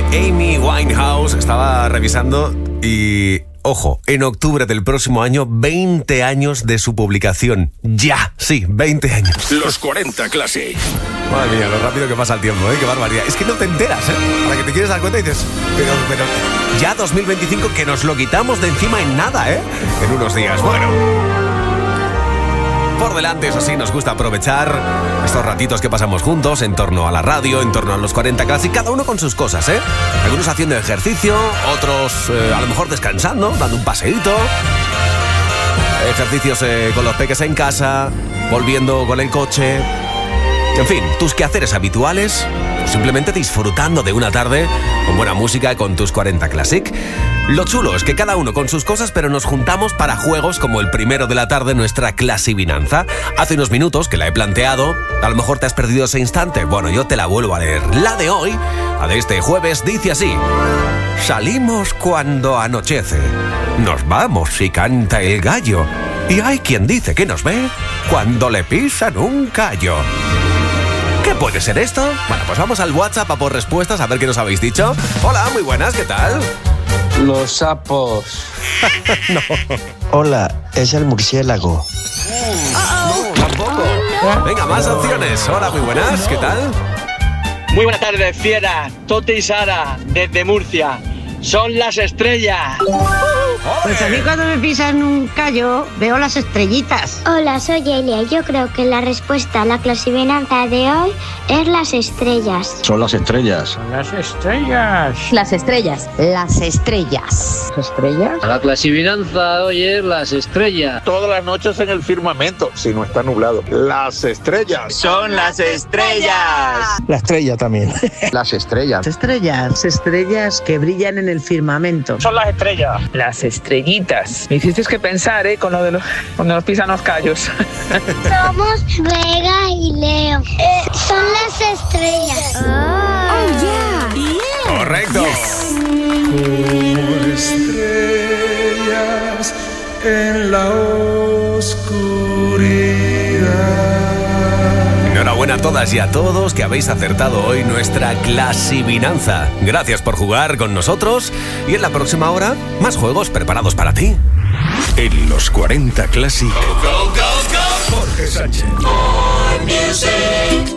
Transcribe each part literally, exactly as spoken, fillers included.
Amy Winehouse. Estaba revisando y... ojo, en octubre del próximo año, veinte años de su publicación. Ya, sí, veinte años. Los cuarenta Classic. Madre mía, lo rápido que pasa el tiempo, ¿eh? Qué barbaridad. Es que no te enteras, ¿eh? Para que te quieres dar cuenta y dices, pero, pero, ya dos mil veinticinco, que nos lo quitamos de encima en nada, ¿eh? En unos días. Bueno, por delante, eso sí, nos gusta aprovechar estos ratitos que pasamos juntos en torno a la radio, en torno a los cuarenta Classic, cada uno con sus cosas, ¿eh? Algunos haciendo ejercicio, otros eh, a lo mejor descansando, dando un paseíto, ejercicios eh, con los peques en casa, volviendo con el coche, en fin, tus quehaceres habituales, o simplemente disfrutando de una tarde con buena música y con tus cuarenta Classic. Lo chulo es que cada uno con sus cosas, pero nos juntamos para juegos como el primero de la tarde, nuestra Clasivinanza. Hace unos minutos que la he planteado, a lo mejor te has perdido ese instante. Bueno, yo te la vuelvo a leer. La de hoy, la de este jueves, dice así: salimos cuando anochece, nos vamos si canta el gallo, y hay quien dice que nos ve cuando le pisan un callo. ¿Qué puede ser esto? Bueno, pues vamos al WhatsApp a por respuestas, a ver qué nos habéis dicho. Hola, muy buenas, ¿qué tal? Los sapos. No. Hola, es el murciélago. No, tampoco. Venga, más opciones. Hola, muy buenas, ¿qué tal? Muy buenas tardes, fiera. Tote y Sara, desde Murcia. Son las estrellas. Pues a mí cuando me pisan un callo veo las estrellitas. Hola, soy Elia. Yo creo que la respuesta a la clasivinanza de hoy es las estrellas. Son las estrellas. Las estrellas. Las estrellas. Las estrellas. ¿Las estrellas? La clasivinanza hoy es las estrellas. Todas las noches en el firmamento, si no está nublado. Las estrellas. Son las estrellas. La estrella también. Las estrellas. Estrellas, estrellas que brillan en el firmamento. Son las estrellas. Las estrellitas. Me hiciste que pensar, ¿eh? Con lo de los, cuando nos pisan los callos. Somos Vega y Leo. Eh, son las estrellas. Oh, yeah. Yeah. Correcto. Yes. Como estrellas en la oscuridad. Enhorabuena a todas y a todos que habéis acertado hoy nuestra Clasivinanza. Gracias por jugar con nosotros y en la próxima hora, más juegos preparados para ti. En los cuarenta Classic. Go, go, go, go. Jorge Sánchez. More music.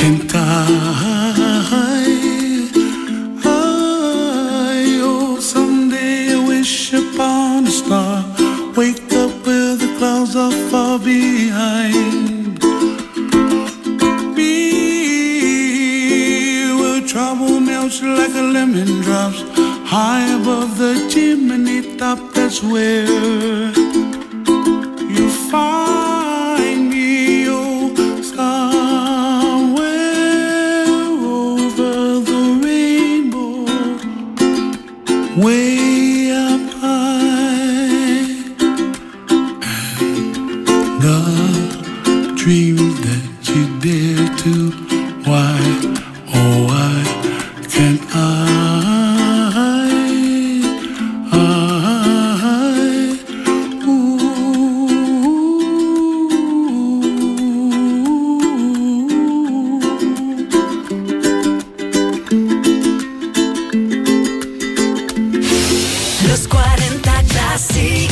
Some treetops, high above the chimney top, that's where you find me, oh, somewhere over the rainbow, way up high. And the dreams that you dare to, why, oh, why can't I, I, ooh. Los cuarenta Classic.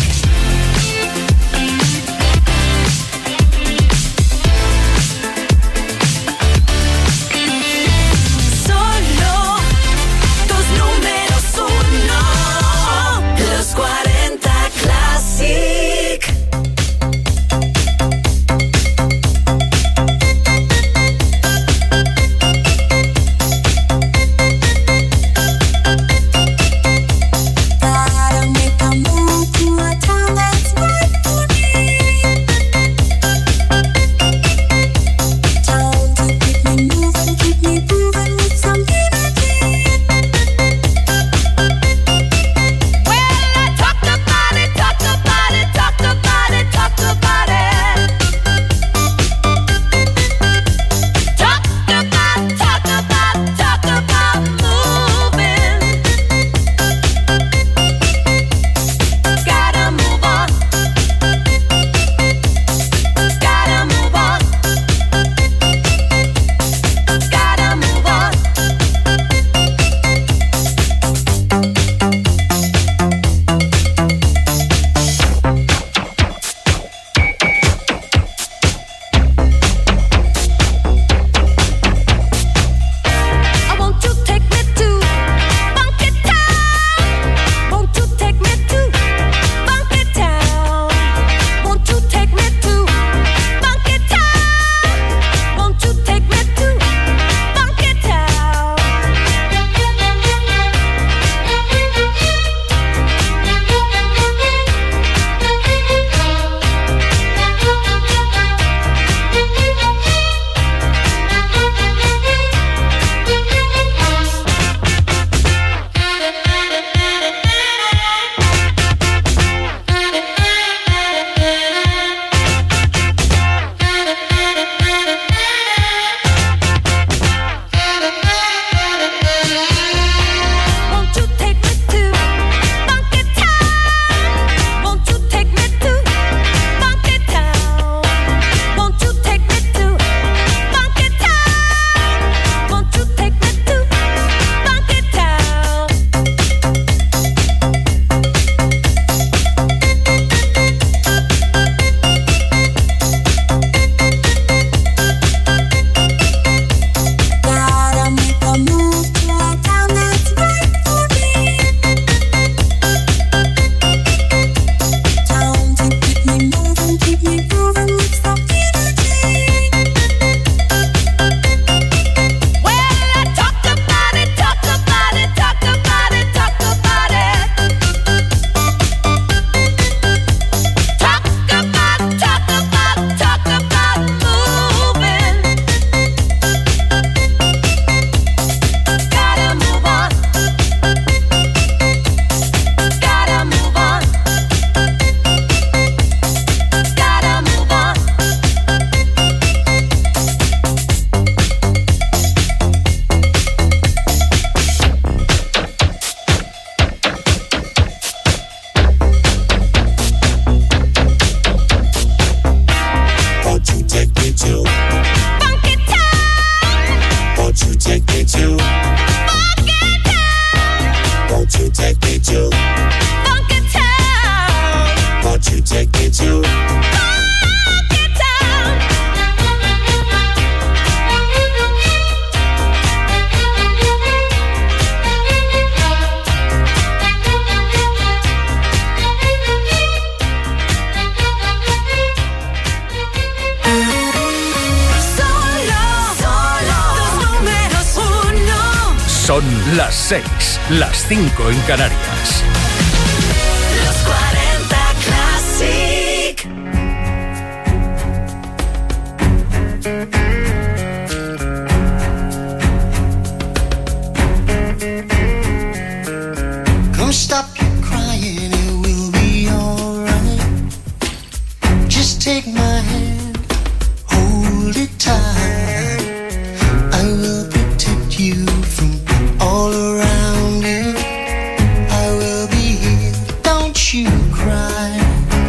Son las seis, las cinco en Canarias. Los cuarenta Classic. Come stop your crying, it will be alright. Just take my hand, hold it tight. I will protect you from all around you. I will be here, don't you cry.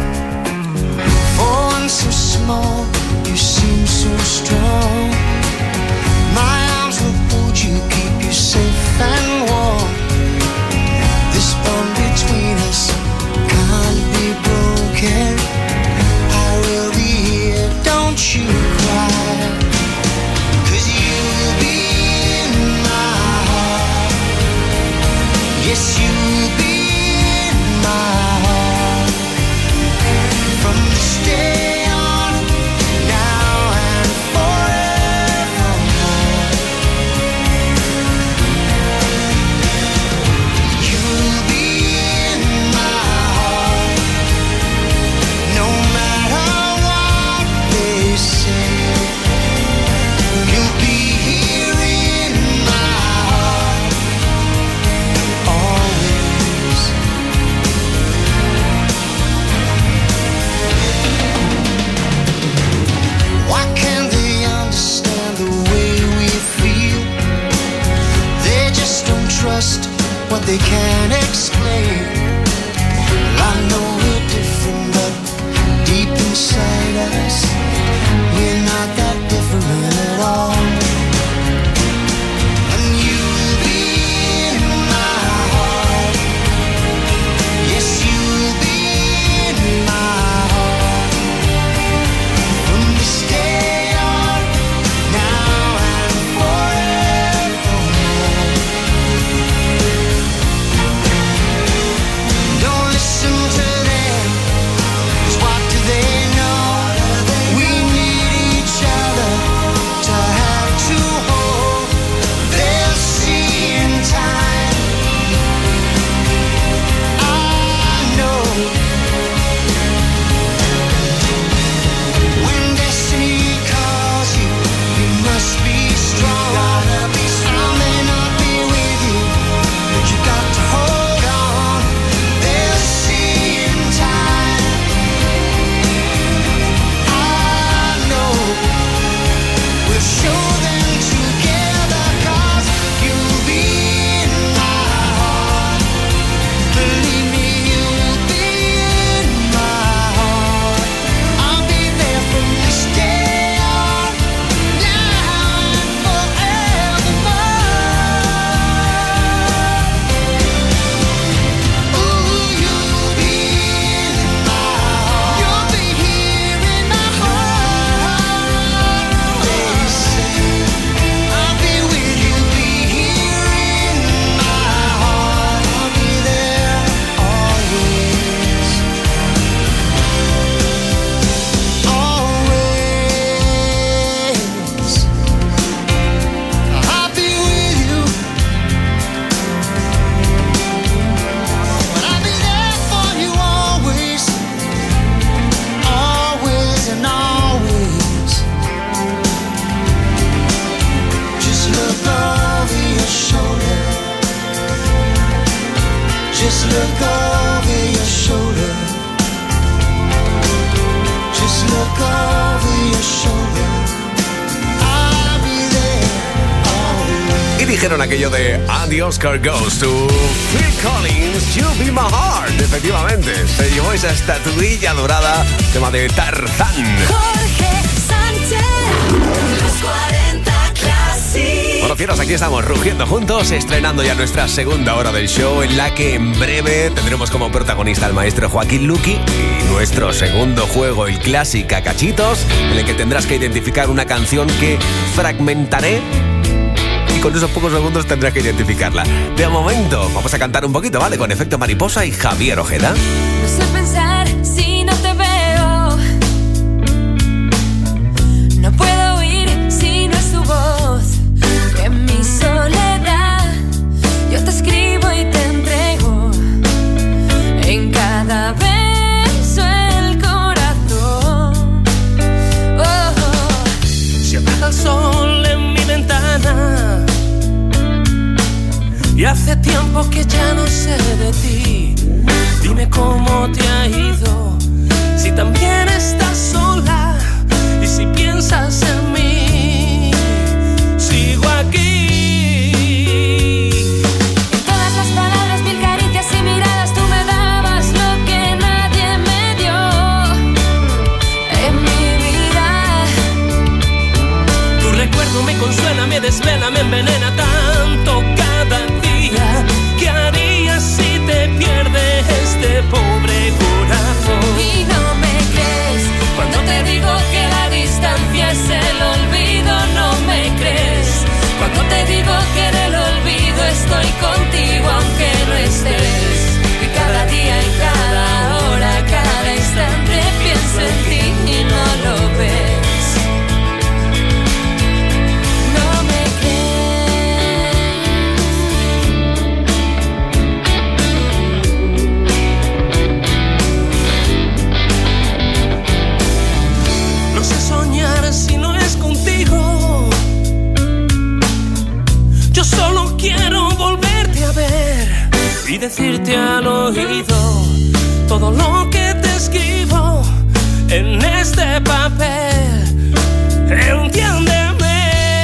For one so small, you seem so strong. My arms will hold you, keep you safe and warm. This bond between us can't be broken. I will be here, don't you cry. 'Cause you'll be in my heart. Yes, you'll be in my heart. From this day on, now and forevermore. You'll be in my heart. No matter what they say. You'll be here in my heart. Always. Why can't they understand the way we feel? They just don't trust what they can't explain. Well, I know we're different, but deep inside us, we're not that different at all. And you'll be in my heart. Yes, you'll be in my heart. From this day on, now and forevermore. Don't listen to them, 'cause what do they know? We need each other to have to hold. They'll see in time. I know. When destiny calls you, you must be strong. I may not be with you, but you got to hold on. They'll see in time. I know. We'll show them together, 'cause you'll be in my heart. Believe me, you'll be in my heart. I'll be there from this day on, now and forevermore. Ooh, you'll be in my heart. You'll be here in my heart. They say I'll be with you, be here in my heart. I'll be there always. Always. I'll be with you. But I'll be there for you always. Always and always. Just look over your shoulder. Just look over your shoulder. Just look over your shoulder. I'll be there always. Y dijeron aquello de And the Oscar goes to Phil Collins, You Be My Heart. Efectivamente, se llevó esa estatuilla dorada, tema de Tarzán. Jorge Sánchez. Los cuarenta Classic. Bueno, fieros, aquí estamos rugiendo juntos, estrenando ya nuestra segunda hora del show, en la que en breve tendremos como protagonista al maestro Joaquín Luqui y nuestro segundo juego, el Classic a Cachitos, en el que tendrás que identificar una canción que fragmentaré y con esos pocos segundos tendrás que identificarla. De momento, vamos a cantar un poquito, ¿vale? Con Efecto Mariposa y Javier Ojeda. No sé pensar si no te veo. No puedo oír si no es tu voz. Que mi soledad hace tiempo que ya no sé de ti. Dime cómo te ha ido, si también estás sola y si piensas en mí. Sigo aquí. En todas las palabras, mil caricias y miradas, tú me dabas lo que nadie me dio en mi vida. Tu recuerdo me consuela, me desvela, me envenena tanto cada día. ¿Qué harías si te pierde este pobre corazón? Y no me crees cuando te digo que la distancia es el olvido. No me crees cuando te digo que en el olvido estoy contigo aunque no estés. Y cada día y cada hora, cada instante pienso en ti y no lo ves. No me No sé soñar si no es contigo. Yo solo quiero volverte a ver y decirte al oído todo lo que te escribo en este papel. Entiéndeme.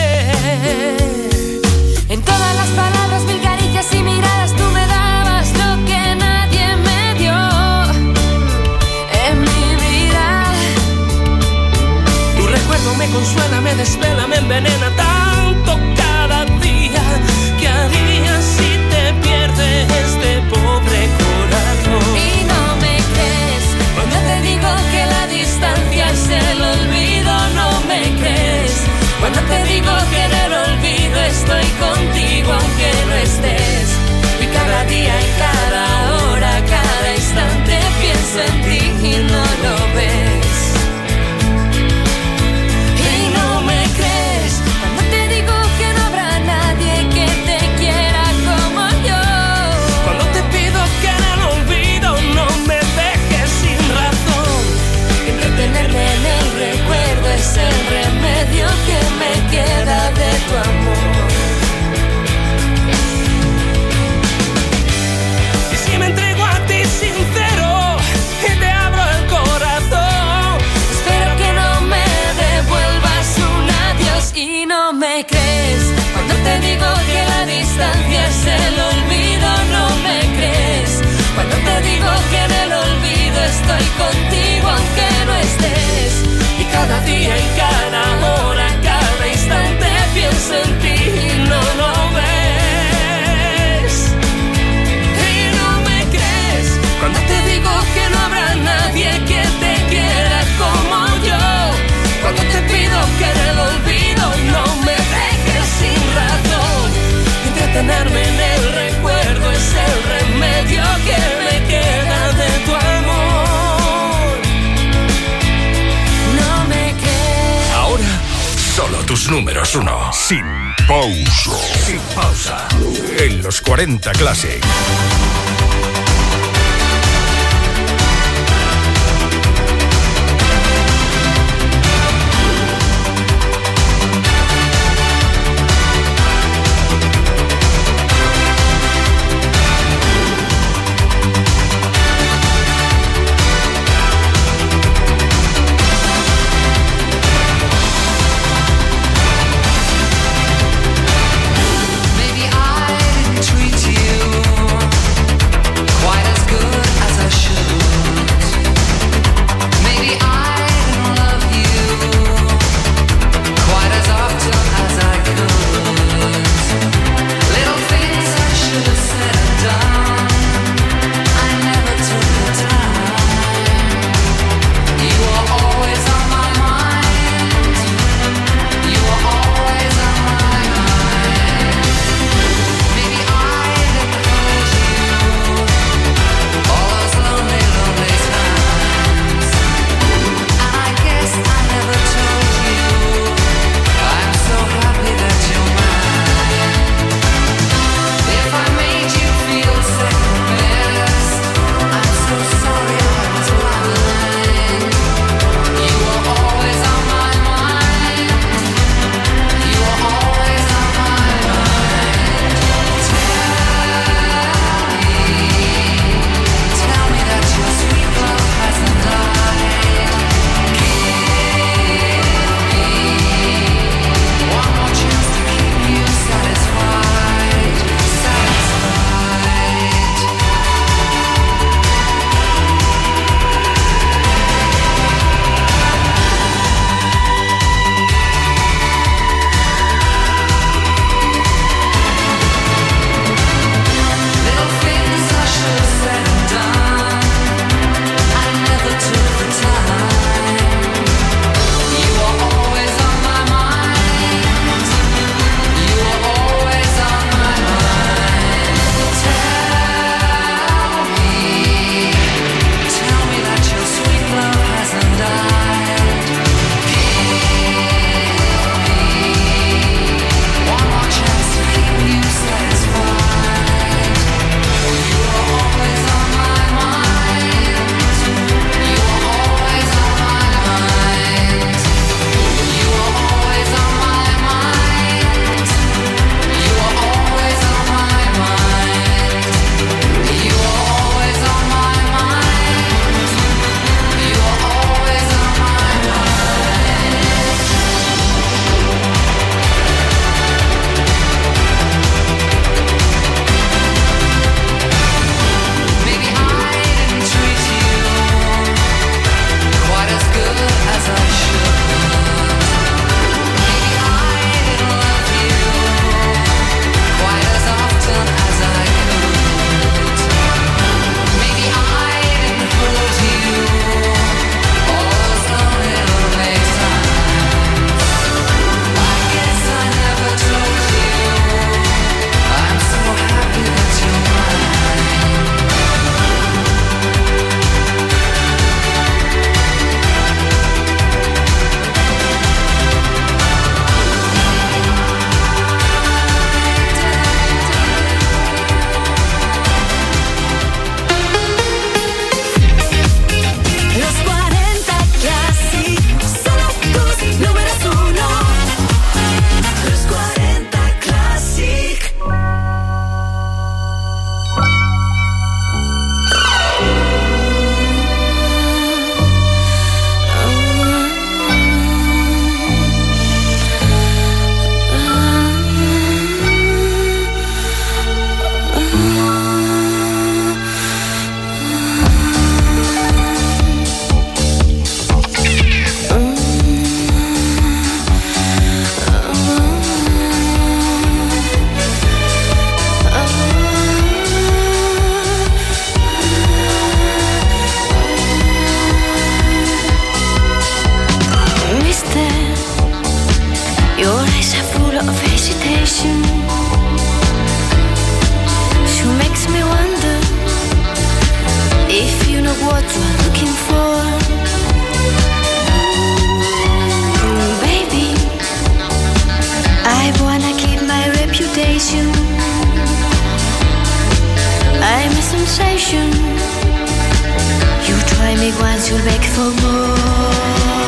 En todas las palabras, mil caricias y miradas, tú me dabas lo que nadie me dio en mi vida. Tu recuerdo me consuela, me desvela, me envenena tanto cada día. ¿Qué harías si te pierde este pobre corazón? Y no me crees cuando te digo que la distancia es el olvido. No me crees cuando te digo que en el olvido estoy contigo aunque no estés. Y cada día y cada hora, cada instante pienso en ti y no lo ves. Y no me crees cuando te digo que no habrá nadie que te quiera como yo. Cuando te pido que en el olvido no me dejes sin razón. Entretenerme en el recuerdo es el remedio que me queda de tu amor. Y si me entrego a ti sincero y te abro el corazón, Espero que no me devuelvas un adiós. Y no me crees cuando te digo que la distancia es el olvido. No me crees cuando te digo que en el olvido estoy contigo aunque no estés. Y cada día y cada hora, cada instante pienso en ti y no lo ves. y no me crees Cuando te digo que no habrá nadie que te quiera como yo. Cuando te pido que en el olvido no me dejes sin razón. entretenerme en el recuerdo es el remedio que me queda de tu amor. No me crees. Ahora, solo tus números uno. Sin pausa. Sin pausa. En los cuarenta Classic. Maybe I didn't treat you Your eyes are full of hesitation. She makes me wonder if you know what you're looking for. Mm, baby, I wanna keep my reputation. I'm a sensation. You try me once, you'll beg for more.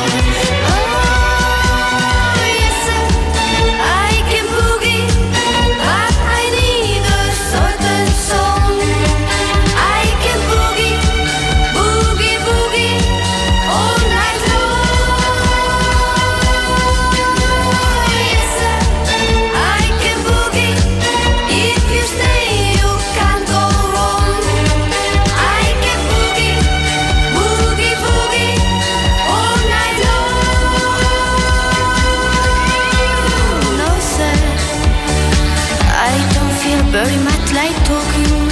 Very much like talking,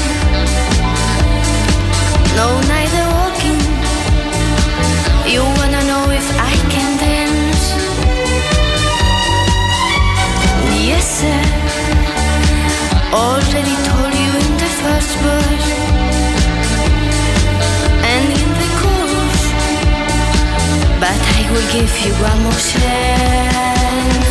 no, neither walking. You wanna know if I can dance? Yes, sir. Already told you in the first verse and in the chorus, but I will give you one more chance.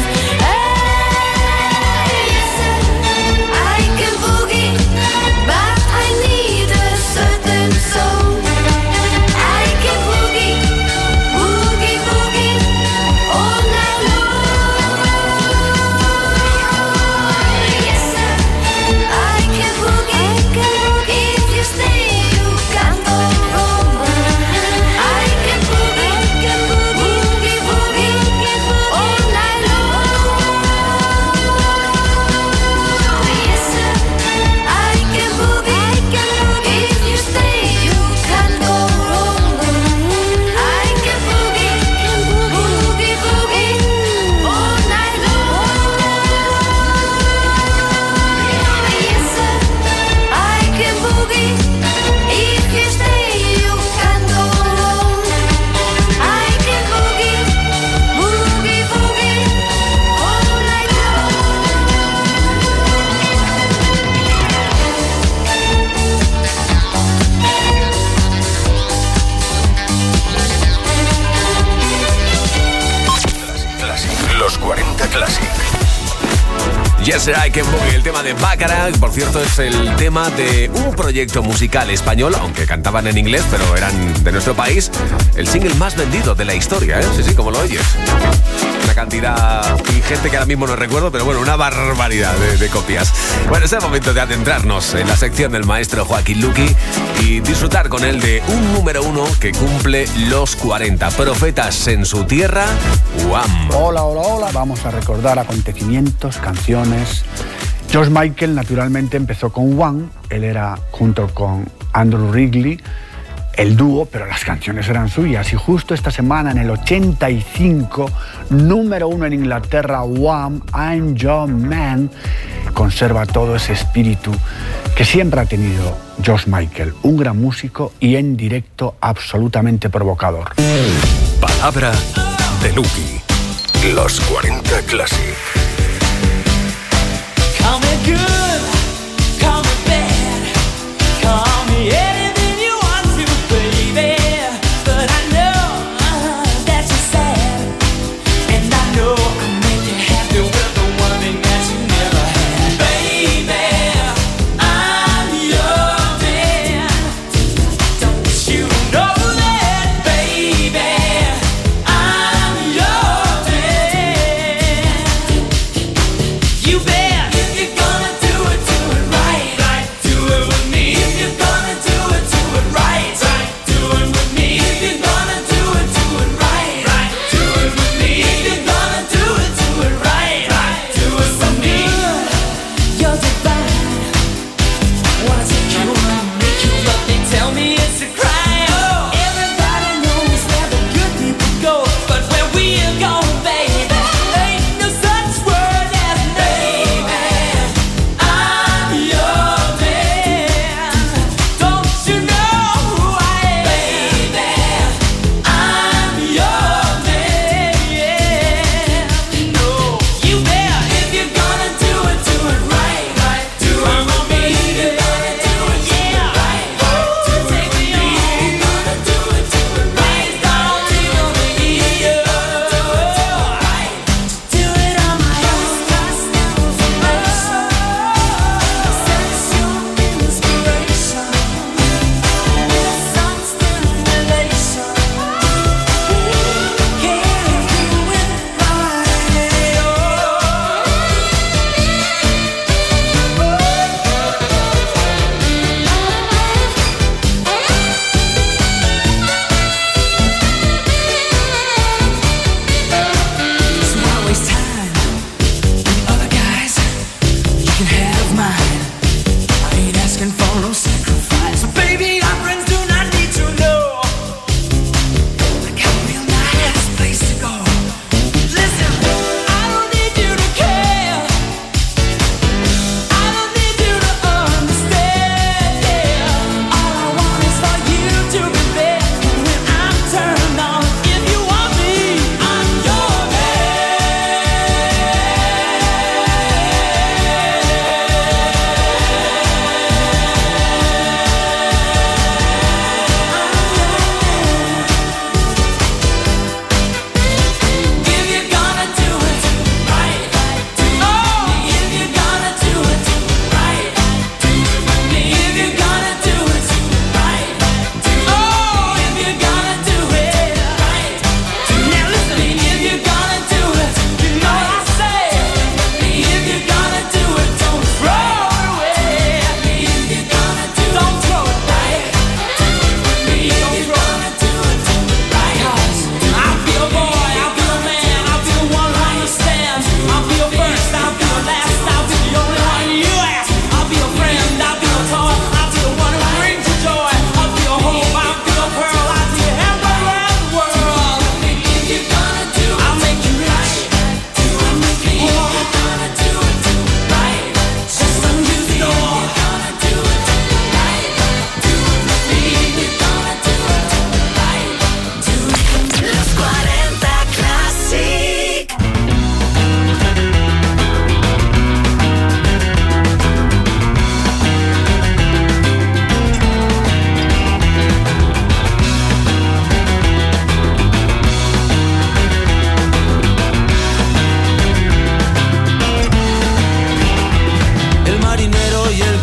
Yes, I Can Boogie, el tema de Baccarat. Por cierto, es el tema de un proyecto musical español, aunque cantaban en inglés, pero eran de nuestro país. El single más vendido de la historia, ¿eh? Sí, sí, como lo oyes. Una cantidad ingente que ahora mismo no recuerdo, pero bueno, una barbaridad de, de copias. Bueno, es el momento de adentrarnos en la sección del maestro Joaquín Luqui y disfrutar con él de un número uno que cumple los cuarenta. Profetas en su tierra, Wham. Hola, hola, hola. Vamos a recordar acontecimientos, canciones. George Michael naturalmente empezó con Wham. Él era junto con Andrew Ridgeley el dúo, pero las canciones eran suyas. Y justo esta semana, en el ochenta y cinco, número uno en Inglaterra, Wham, I'm Your Man, conserva todo ese espíritu que siempre ha tenido George Michael, un gran músico y en directo absolutamente provocador. Palabra de Luqui. Los cuarenta Classic. Call me good, call me bad, call me anything you want to, baby. But I know uh, that you're sad, and I know I'll make you happy with the woman that you never had. Baby, I'm your man. Don't you know that, baby? I'm your man. You bet if you're gonna do it.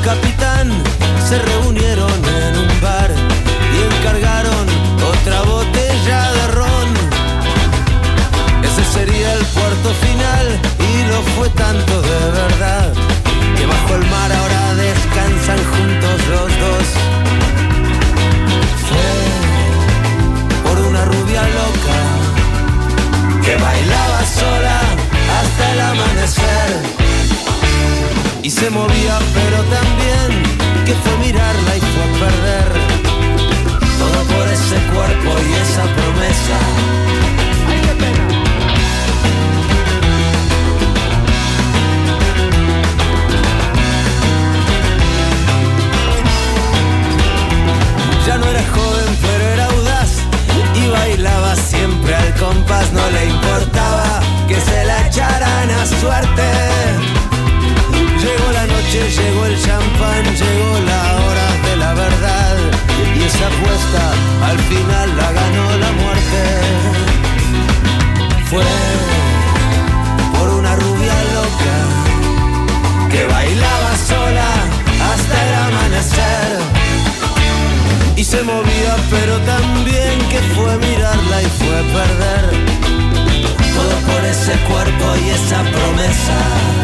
capitán se reunieron en un bar y encargaron otra botella de ron. Ese sería el puerto final y lo fue tanto de verdad que bajo el mar ahora descansan juntos los dos. Fue por una rubia loca que bailaba sola hasta el amanecer y se movía pero también que fue mirarla y fue a perder todo por ese cuerpo y esa promesa. ¡Ay, qué pena! Ya no era joven pero era audaz y bailaba siempre al compás, no le importaba que se la echaran a suerte. Llegó la noche, llegó el champán, llegó la hora de la verdad y esa apuesta al final la ganó la muerte. Fue por una rubia loca que bailaba sola hasta el amanecer y se movía pero también que fue mirarla y fue a perder todo por ese cuerpo y esa promesa.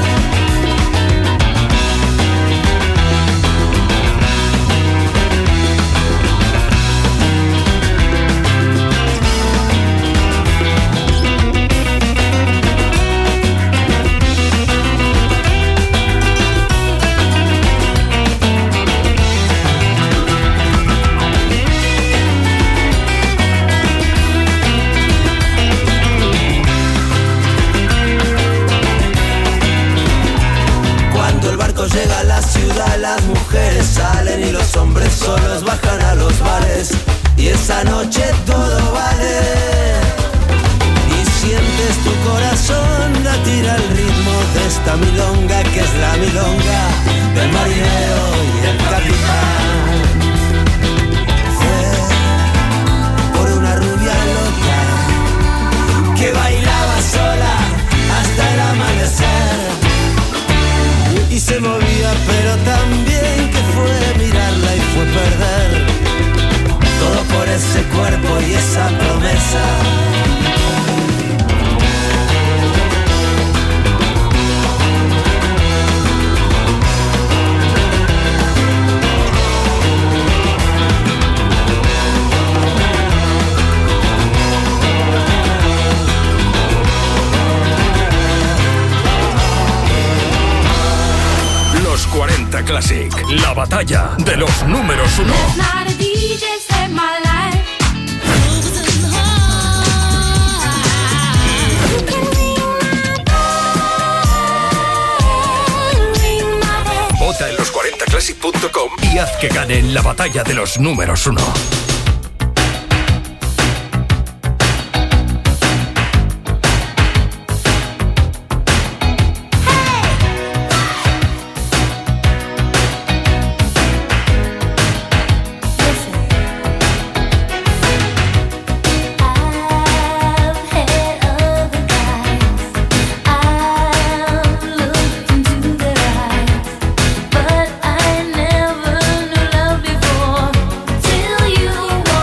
Llega a la ciudad, las mujeres salen y los hombres solos bajan a los bares y esa noche todo vale y sientes tu corazón latir al ritmo de esta milonga que es la milonga del marinero y el capitán. Fue por una rubia loca que bailaba sola hasta el amanecer y se movía pero también que fue mirarla y fue perder todo por ese cuerpo y esa promesa. cuarenta Classic, la batalla de los números uno. Vota en los cuarenta classic punto com y haz que gane la batalla de los números uno. Till you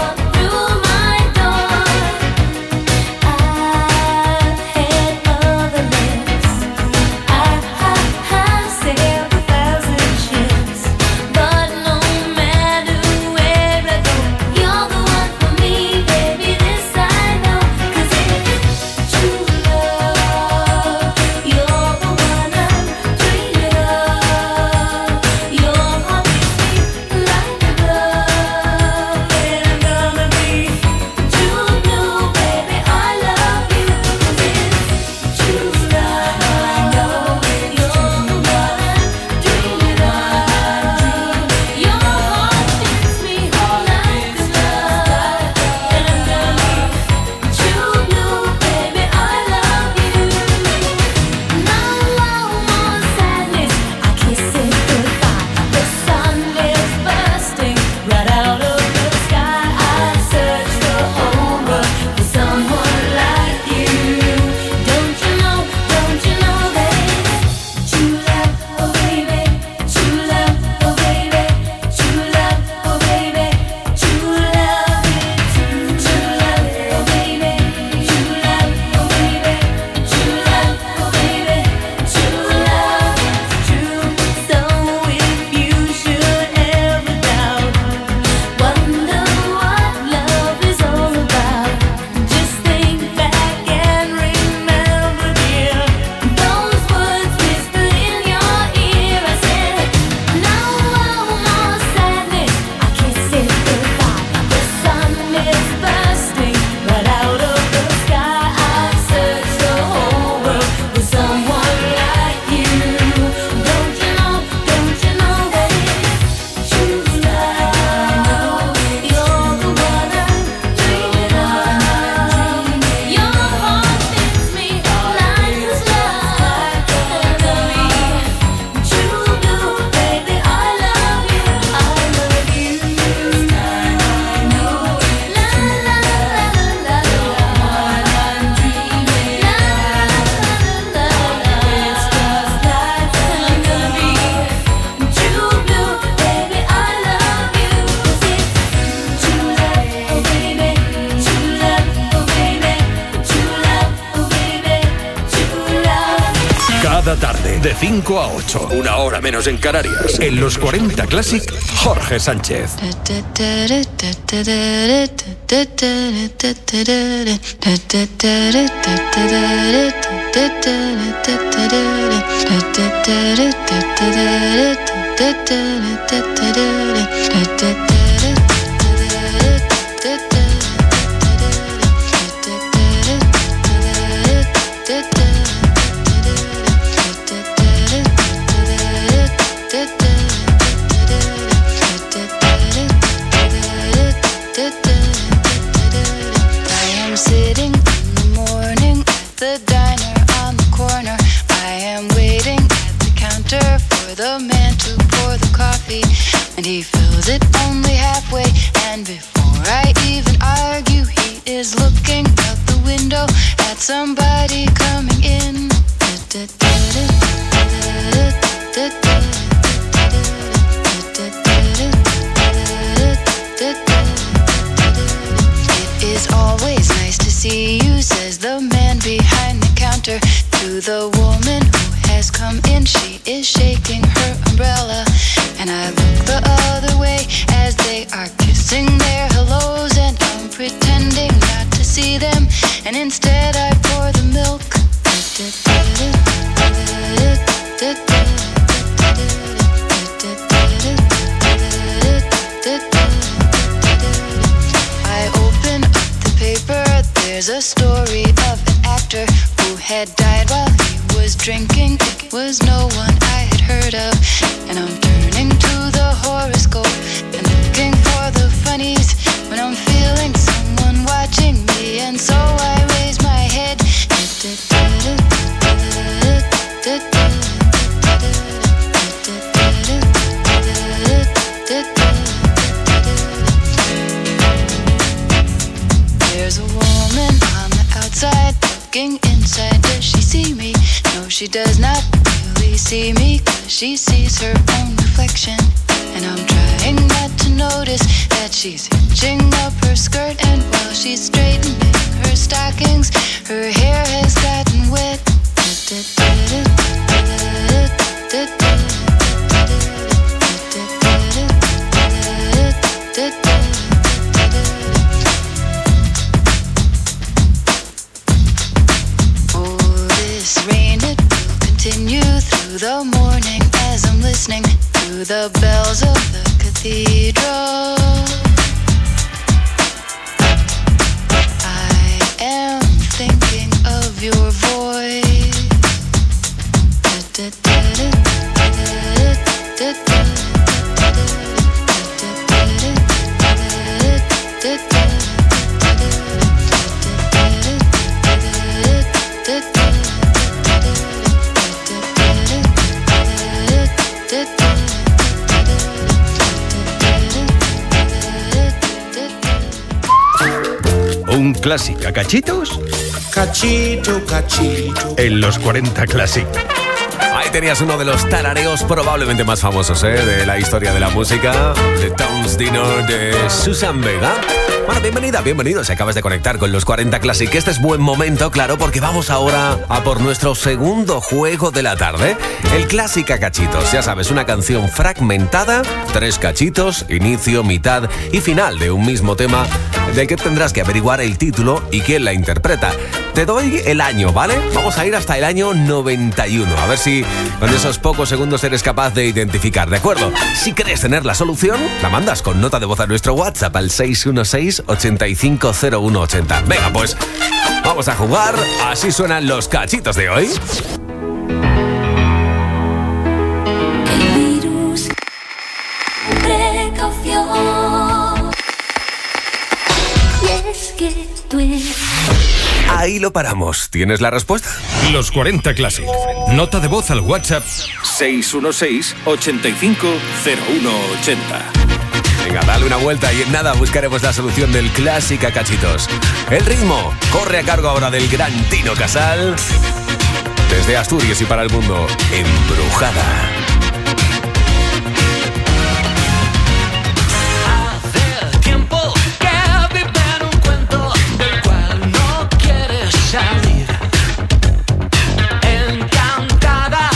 la tarde, de cinco a ocho, una hora menos en Canarias. En los cuarenta Classic, Jorge Sánchez. The man to pour the coffee, and he fills it only halfway. And before I even argue, he is looking out the window at somebody coming in. It is always nice to see you, says the man behind the counter to the woman who has come in. She is shaking her umbrella, and I look the other way as they are kissing their hellos, and I'm pretending not to see them, and instead I pour the milk. I open up the paper, there's a story of an actor who had died while he was drinking. It was no one I had heard of, and I'm turning to the horoscope and looking for the funnies when I'm feeling someone watching me, and so I raise my head. There's a woman on the outside looking inside. Does she see me? No, she does not really see me, 'cause she sees her own reflection. And I'm trying not to notice that she's hitching up her skirt, and while she's straightening her stockings, her hair has gotten wet. Continue through the morning as I'm listening to the bells of the cathedral. I am thinking of your voice. ¿Un clásico a cachitos? Cachito, cachito. En los cuarenta Classic. Ahí tenías uno de los tarareos probablemente más famosos, ¿eh?, de la historia de la música, The Town's Dinner de Susan Vega. Bueno, bienvenida, bienvenido si acabas de conectar con los cuarenta Classic. Este es buen momento, claro, porque vamos ahora a por nuestro segundo juego de la tarde, el Clásico a cachitos. Ya sabes, una canción fragmentada, tres cachitos, inicio, mitad y final de un mismo tema, del que tendrás que averiguar el título y quién la interpreta. Te doy el año, ¿vale? Vamos a ir hasta el año noventa y uno, a ver si con esos pocos segundos eres capaz de identificar, ¿de acuerdo? Si quieres tener la solución, la mandas con nota de voz a nuestro WhatsApp al seis uno seis, ocho cinco cero uno ocho cero. Venga, pues vamos a jugar. Así suenan los cachitos de hoy. El virus, precaución. Y es que tú eres... Ahí lo paramos. ¿Tienes la respuesta? Los cuarenta Classic. Nota de voz al WhatsApp seis uno seis, ocho cinco cero uno ocho cero. Venga, dale una vuelta y en nada buscaremos la solución del Clásico a cachitos. El ritmo corre a cargo ahora del gran Tino Casal. Desde Asturias y para el mundo, Embrujada. Hace tiempo que vive en un cuento del cual no quieres salir. Encantada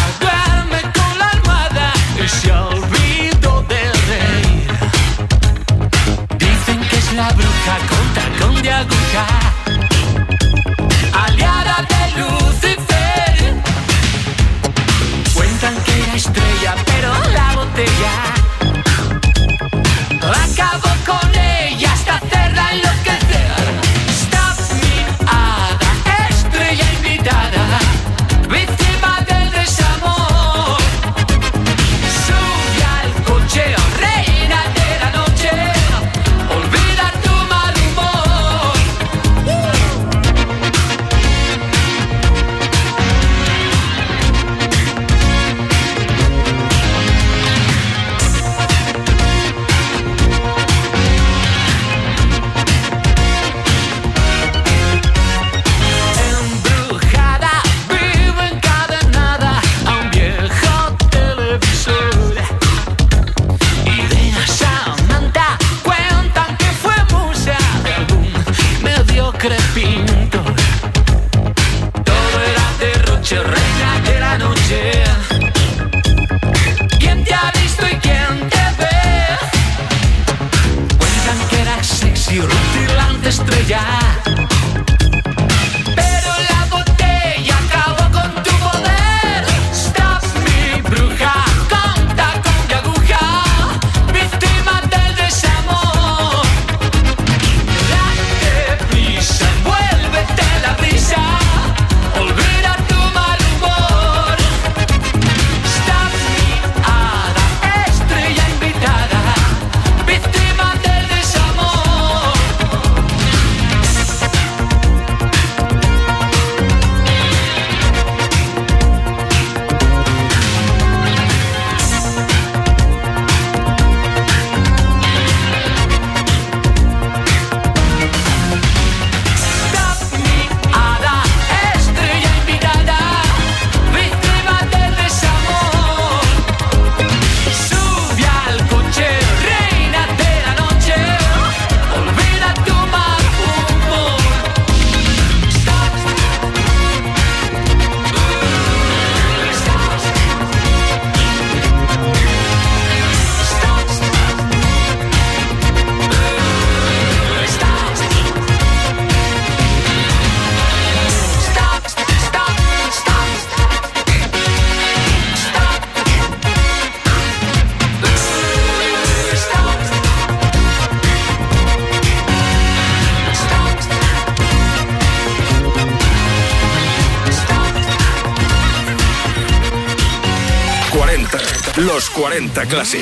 cuarenta. Los cuarenta Classic.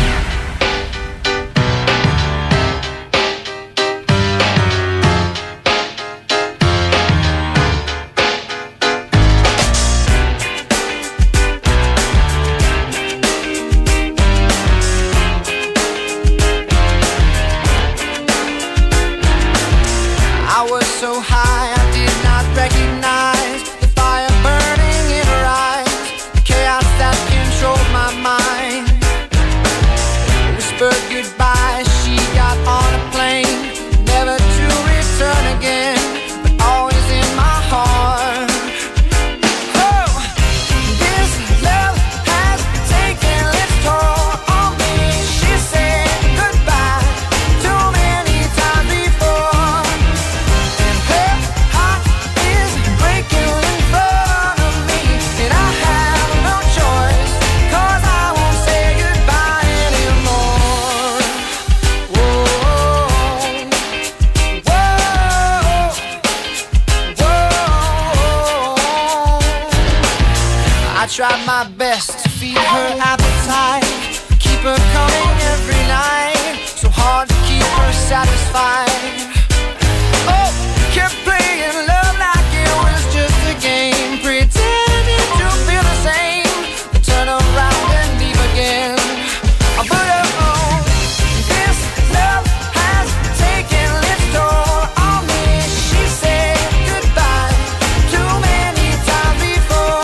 Tried my best to feed her appetite, keep her coming every night, so hard to keep her satisfied. Oh, kept playing love like it was just a game, pretending to feel the same, then turn around and leave again. But oh, this love has taken its toll on me. She said goodbye too many times before.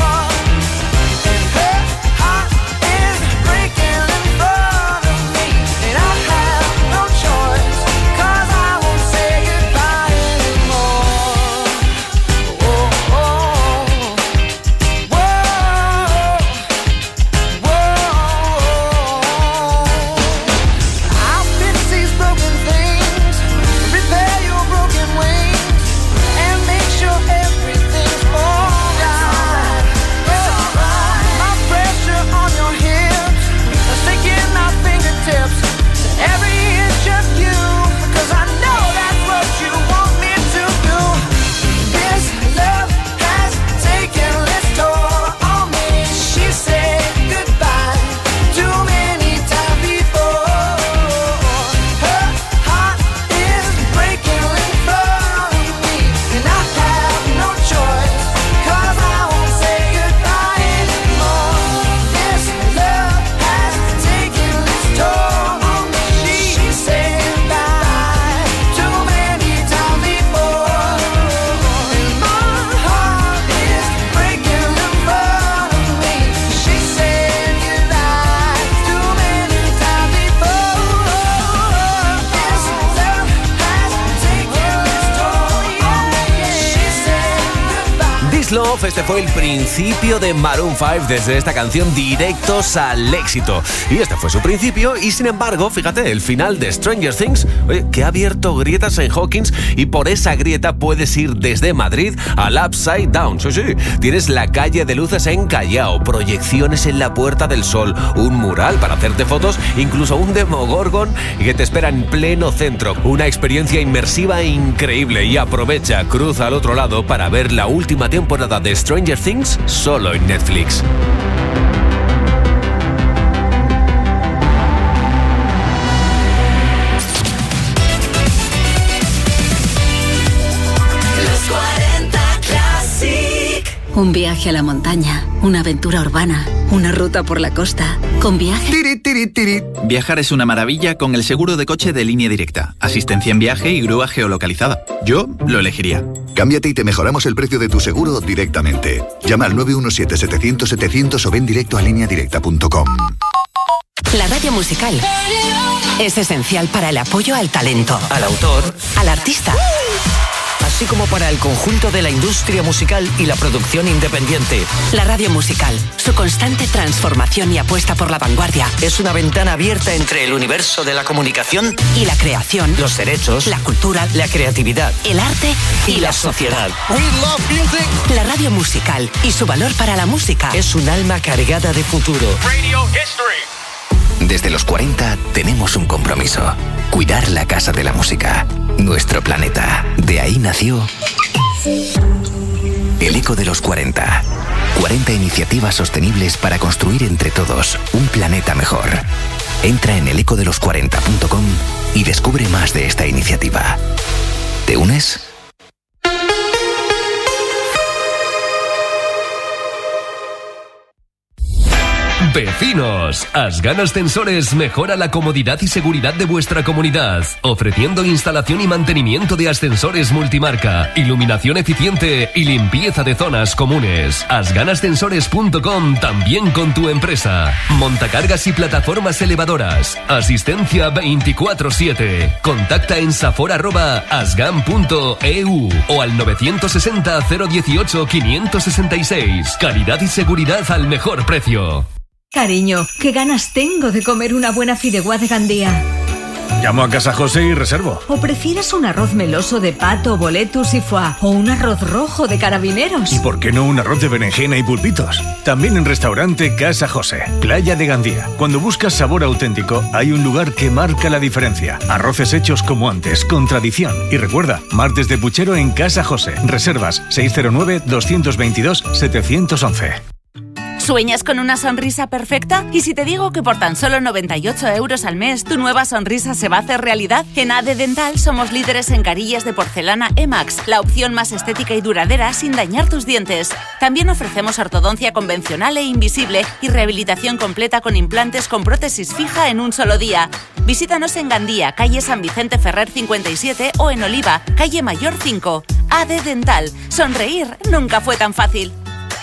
Love, este fue el principio de Maroon cinco, desde esta canción directos al éxito. Y este fue su principio y sin embargo, fíjate, el final de Stranger Things, oye, que ha abierto grietas en Hawkins y por esa grieta puedes ir desde Madrid al Upside Down. Sí, sí, tienes la calle de luces en Callao, proyecciones en la Puerta del Sol, un mural para hacerte fotos, incluso un Demogorgon que te espera en pleno centro. Una experiencia inmersiva increíble y aprovecha, cruza al otro lado para ver la última temporada de Stranger Things solo en Netflix. Un viaje a la montaña, una aventura urbana, una ruta por la costa, con viaje... Tiri, tiri, tiri. Viajar es una maravilla con el seguro de coche de Línea Directa. Asistencia en viaje y grúa geolocalizada. Yo lo elegiría. Cámbiate y te mejoramos el precio de tu seguro directamente. Llama al nueve uno siete, setecientos, setecientos o ven directo a línea directa punto com. La radio musical es esencial para el apoyo al talento, al autor, al artista, así como para el conjunto de la industria musical y la producción independiente. La radio musical, su constante transformación y apuesta por la vanguardia, es una ventana abierta entre el universo de la comunicación y la creación, los derechos, la cultura, la creatividad, el arte y la sociedad. We love music. La radio musical y su valor para la música es un alma cargada de futuro. Radio History. Desde los cuarenta tenemos un compromiso: cuidar la casa de la música, nuestro planeta. De ahí nació el eco de los cuarenta. cuarenta iniciativas sostenibles para construir entre todos un planeta mejor. Entra en el eco de los cuarenta punto com y descubre más de esta iniciativa. ¿Te unes? Vecinos, Asgan Ascensores mejora la comodidad y seguridad de vuestra comunidad, ofreciendo instalación y mantenimiento de ascensores multimarca, iluminación eficiente y limpieza de zonas comunes. asgan ascensores punto com, también con tu empresa. Montacargas y plataformas elevadoras. Asistencia veinticuatro siete. Contacta en safor arroba asgan punto e u o al novecientos sesenta, cero dieciocho, quinientos sesenta y seis. Calidad y seguridad al mejor precio. Cariño, qué ganas tengo de comer una buena fideuá de Gandía. Llamo a Casa José y reservo. ¿O prefieres un arroz meloso de pato, boletus y foie? ¿O un arroz rojo de carabineros? ¿Y por qué no un arroz de berenjena y pulpitos? También en restaurante Casa José, Playa de Gandía. Cuando buscas sabor auténtico, hay un lugar que marca la diferencia. Arroces hechos como antes, con tradición. Y recuerda, martes de puchero en Casa José. Reservas seis cero nueve, dos dos dos, siete uno uno. ¿Sueñas con una sonrisa perfecta? ¿Y si te digo que por tan solo noventa y ocho euros al mes tu nueva sonrisa se va a hacer realidad? En A D Dental somos líderes en carillas de porcelana Emax, la opción más estética y duradera sin dañar tus dientes. También ofrecemos ortodoncia convencional e invisible y rehabilitación completa con implantes con prótesis fija en un solo día. Visítanos en Gandía, calle San Vicente Ferrer cincuenta y siete o en Oliva, calle Mayor cinco. A D Dental. Sonreír nunca fue tan fácil.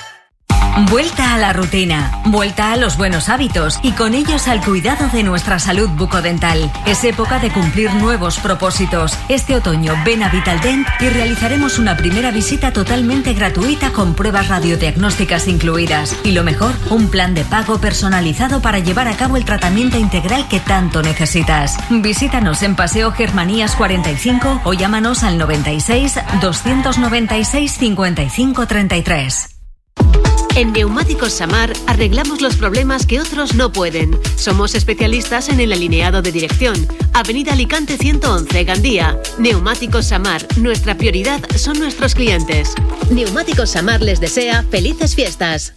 Vuelta a la rutina, vuelta a los buenos hábitos y con ellos al cuidado de nuestra salud bucodental. Es época de cumplir nuevos propósitos. Este otoño ven a Vitaldent y realizaremos una primera visita totalmente gratuita con pruebas radiodiagnósticas incluidas. Y lo mejor, un plan de pago personalizado para llevar a cabo el tratamiento integral que tanto necesitas. Visítanos en Paseo Germanías cuarenta y cinco o llámanos al noventa y seis, doscientos noventa y seis, cincuenta y cinco treinta y tres. En Neumáticos Samar arreglamos los problemas que otros no pueden. Somos especialistas en el alineado de dirección. Avenida Alicante ciento once, Gandía. Neumáticos Samar, nuestra prioridad son nuestros clientes. Neumáticos Samar les desea felices fiestas.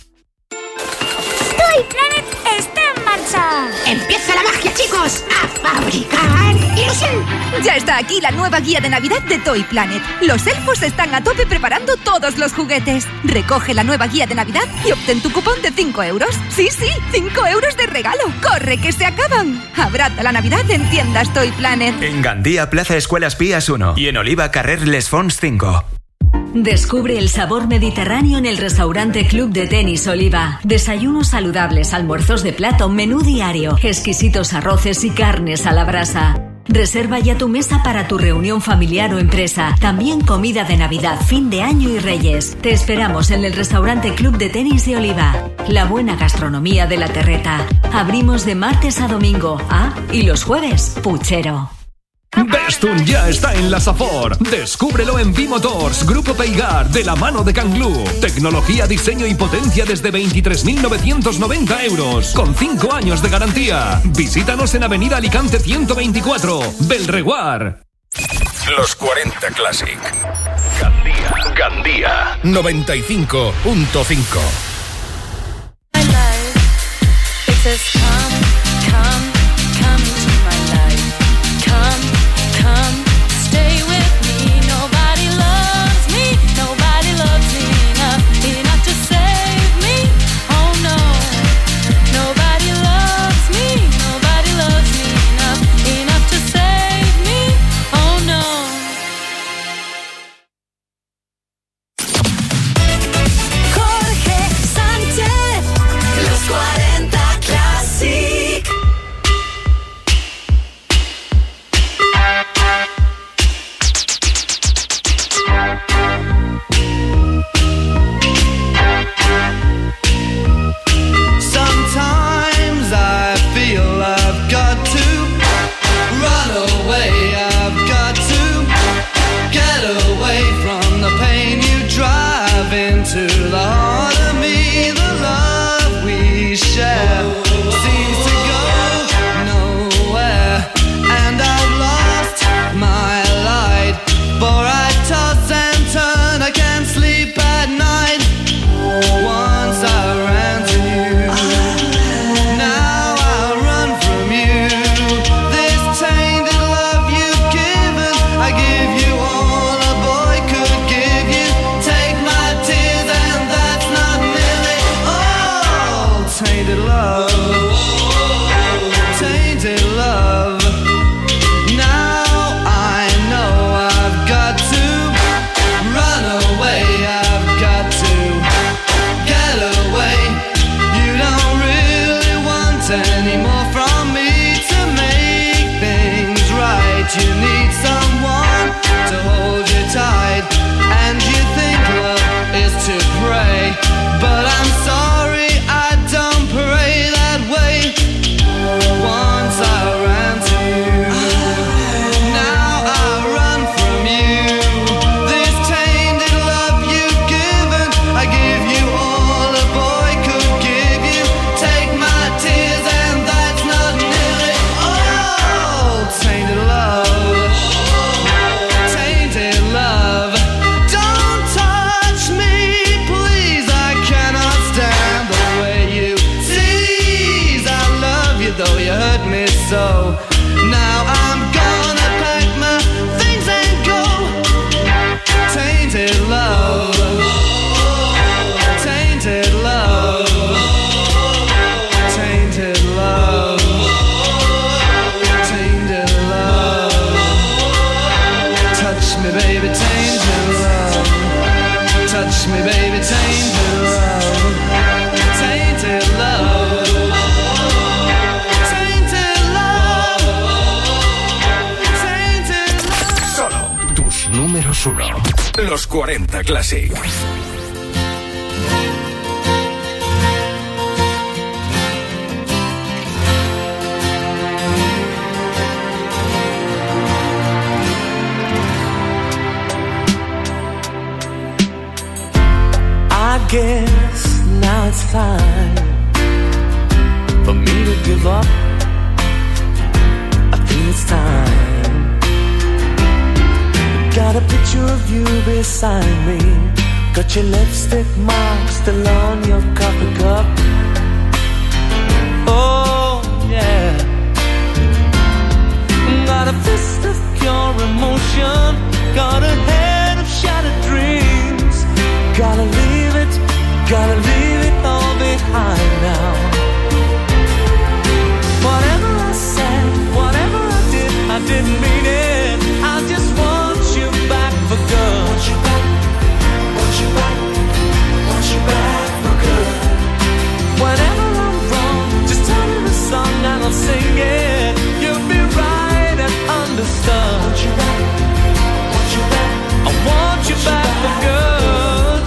Toy Planet está en marcha. ¡Empieza la magia, chicos! ¡A fabricar ilusión! Ya está aquí la nueva guía de Navidad de Toy Planet. Los elfos están a tope preparando todos los juguetes. Recoge la nueva guía de Navidad y obtén tu cupón de cinco euros. Sí, sí, cinco euros de regalo. ¡Corre, que se acaban! Abraza la Navidad en tiendas Toy Planet. En Gandía, Plaza Escuelas Pías uno. Y en Oliva, Carrer Les Fonts cinco. Descubre el sabor mediterráneo en el restaurante Club de Tenis Oliva. Desayunos saludables, almuerzos de plato, menú diario, exquisitos arroces y carnes a la brasa. Reserva ya tu mesa para tu reunión familiar o empresa. También comida de Navidad, fin de año y Reyes. Te esperamos en el restaurante Club de Tenis de Oliva. La buena gastronomía de la terreta. Abrimos de martes a domingo. Ah, y los jueves, puchero. Bestun ya está en la Safor. Descúbrelo en B-Motors, Grupo Peigar, de la mano de Canglú. Tecnología, diseño y potencia desde veintitrés mil novecientos noventa euros, con cinco años de garantía. Visítanos en Avenida Alicante ciento veinticuatro, Belreguard. Los cuarenta Classic. Gandía. Gandía. noventa y cinco punto cinco. tainted love, tainted love. Now I know I've got to run away, I've got to get away. You don't really want any more from me to make things right. You need someone to hold you tight, and you think love is to pray, but I'm sorry, I don't pray that way. Once I ran to you, now I run from you. This tainted love you've given, I give you all a boy could give you. Take my tears and that's not nearly all. Tainted love, tainted love. Don't touch me, please, I cannot stand the way you tease. I love you though you hurt me so. Now I'm gonna pack my things and go. Tainted love, tainted love, tainted love, tainted love. Touch me baby, tainted love. Touch me baby, tainted love, tainted love, tainted love, tainted love. Solo tus números uno. Los cuarenta Classic. I guess now it's time for me to give up. I feel it's time. Got a picture of you beside me. Got your lipstick mark still on your coffee cup. Oh yeah. Got a fist of pure emotion. Got a head of shattered dreams. Gotta leave it, gotta leave it all behind now. Whatever I said, whatever I did, I didn't mean it. I just want you back for good. Want you back, want you back, want you back for good. Whenever I'm wrong, just tell me the song and I'll sing it. You'll be right and understood. Want you back, want you back, I want you back for good.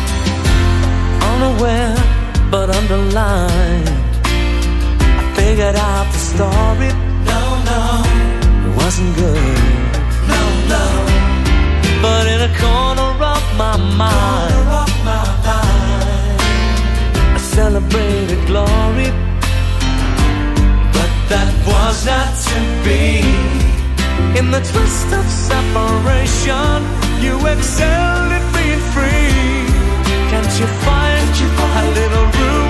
Unaware but underlined, I figured out the story. No, no, it wasn't good. No, no, but in a corner of my mind, corner of my mind, I celebrated glory, but that was not to be. In the twist of separation, you excelled at being free. Can't you find a little room